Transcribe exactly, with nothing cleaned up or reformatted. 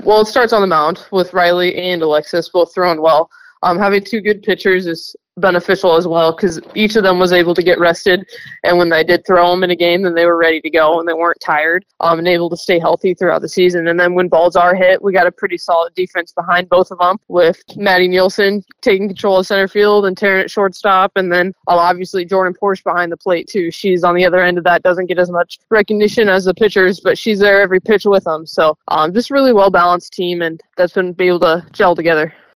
Well, it starts on the mound with Riley and Alexis both throwing well. Um, having two good pitchers is beneficial as well because each of them was able to get rested, and when they did throw them in a game, then they were ready to go and they weren't tired um, and able to stay healthy throughout the season. And then when balls are hit, we got a pretty solid defense behind both of them with Maddie Nielsen taking control of center field and Taryn at shortstop, and then uh, obviously Jordan Porsche behind the plate too. She's on the other end of that, doesn't get as much recognition as the pitchers, but she's there every pitch with them. So um, just really well-balanced team, and that's been able to gel together.